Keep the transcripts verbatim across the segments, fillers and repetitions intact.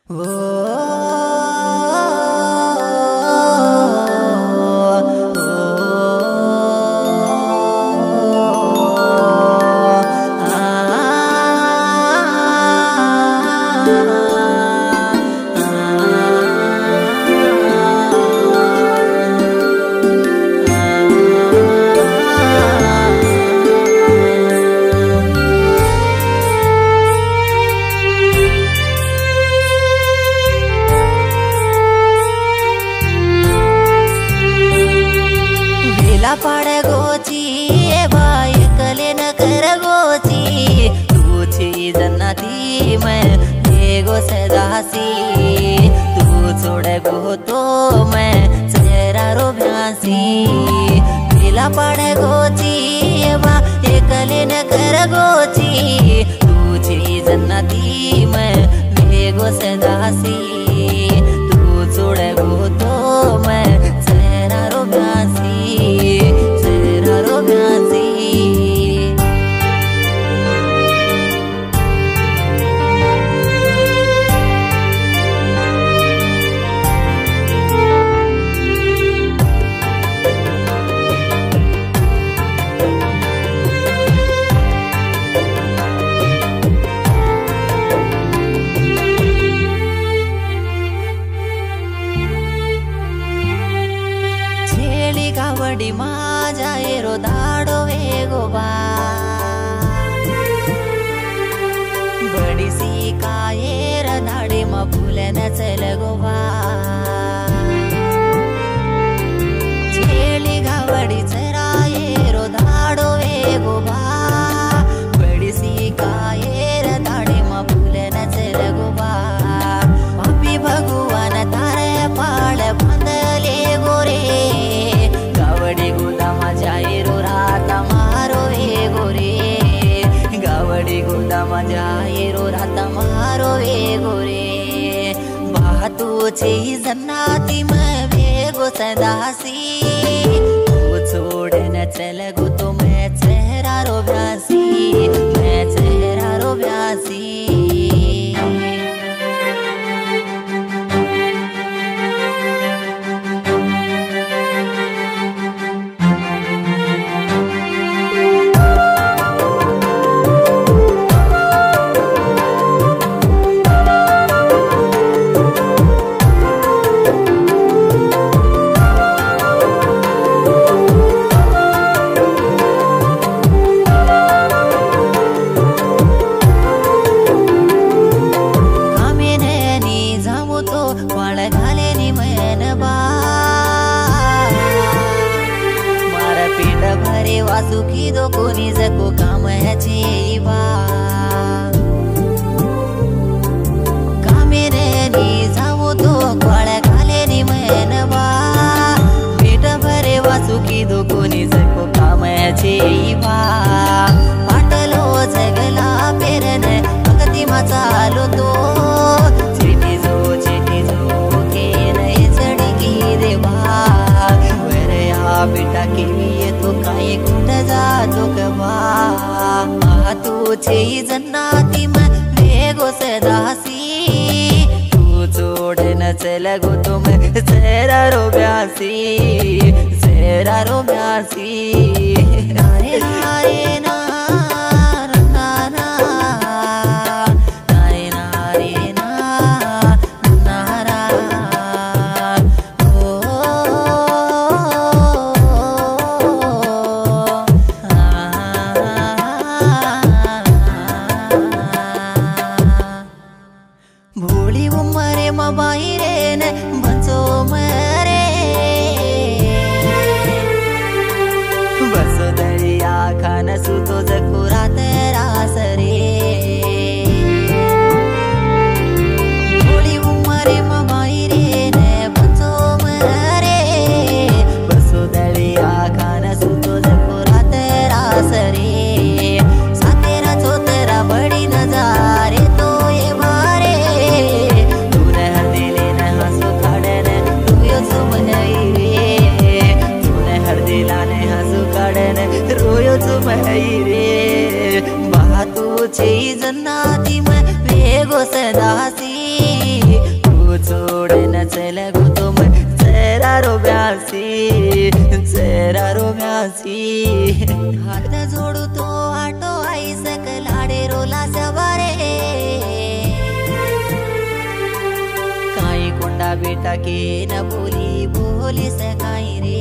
पड़ गोची भाई कले न कर गोची तू छी जन्नती मैं देगो सदासी तू छोड़ गो तो मैं चेहरा रो भ्यासी मिला पड़ गोची भाई कले न कर गोची तू छी जन्नती मैं देगो सदासी तू छोड़ गो तो मैं चेहरा रो भ्यासी गावडी माझा एरो दाडो वेगो बा बड़ी सी कायर दाडे मा फुले न चलगो बा छेली गावडी चरा एरो दाडो वेगो बा बड़ी सी कायर दाडे मा फुले न चलगो बा पापी भगवान तारे पाळ बंदले गोरे गावडी गोदामा जायरो रात मारो वे गोरे गावडी गोदामा जायरो रात मारो वे गोरे बातू छे जन्नती में वेगो सदासी तू छोड़ न चल गो तो मैं चेहरा रो भ्यासी मैं चेहरा रो भ्यासी वासुकी दो कोनी जको काम है जीवा कामे रे नी जाओ तो क्वाळे खाले नी मेनवा पेट भरे वासुकी दो कोनी जको काम है जीवा पाटलो जगला पेरन भक्ति मा चालो तो चिटी जो चिटी जो के नहीं चढ़गी देवा वर या बेटा के तो काई कुट जा तो कबा तू छे जन्नती में वेगो सदासी तू छोड़ न चल गो तो मैं चेहरा रो भ्यासी चेहरा रो भ्यासी नारे नारे ना भोली उमरे मबाइरे ने बंसो मरे बसो दरिया खान सुतो जकुरा तेरा सरे भोली उमरे मबाइरे ने बंसो मरे बसो दरिया खान सुतो जकुरा तेरा सरे सातेरा चौतेरा बड़ी नजारे तो रोयो तुम रे बातू छे जन्नती में वेगो सदासी चले गो तुम चेहरा रो ब्यासी चेहरा रो ब्यासी हाथ जोड़ू तो आटो आई सकलाडे रोला सवारे काई कोंडा बेटा के न बोली बोली सकाई रे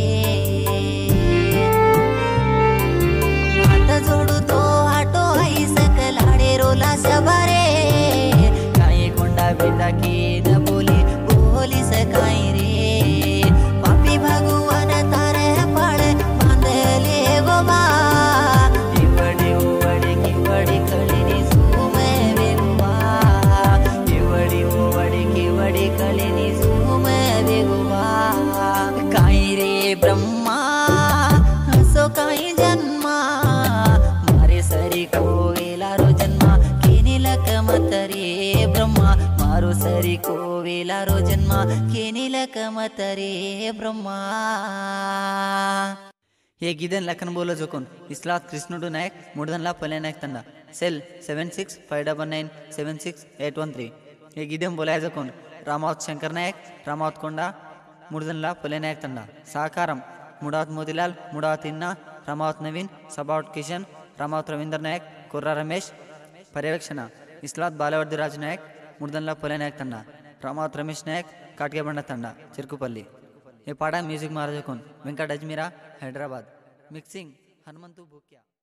हाथ जोड़ू तो आटो आई सकलाडे रोला सवारे काई कोंडा बेटा के न बोली बोली सकाई रे पापी भगवान तारे पाड़े बांधले गो बा इवड़ी उवड़ी की वड़ी कलिनी सुमे वेगुबा इवड़ी उवड़ी की वड़ी कलिनी सुमे वेगुबा काई रे ब्रह्मा हसो काई जन्मा मारे सरी को वेला रो जन्मा केनी लकमत रे ब्रह्मा मारो सरी को वेला रो जन्मा केनी लकमत रे ब्रह्मा हे गिदन लखन बोलो जोकोन इस्लात कृष्णुडू नायक मुडदनला पले नायक तंडा cell seven six five double nine seven six eight one three हे गिदन बोलाय जोकोन रामावत शंकर नायक रामावत कोंडा मुडदनला पले नायक तंडा सहकारम मुडावत मोतीलाल मुडावत इन्ना रामावत नवीन सबावत किशन रामावत रवींद्र नायक कुर्रा रमेश पर्यवेक्षण इस्लात बालवर्दी राज नायक मुडदनला पले नायक तंडा रामावत रमेश नायक काटगे बंड तंडा चिरकुपल्ली हे पाड़ा म्यूजिक महाराज वेंकट अजमीरा हैदराबाद मिक्सिंग हनुमंतु भूक्या।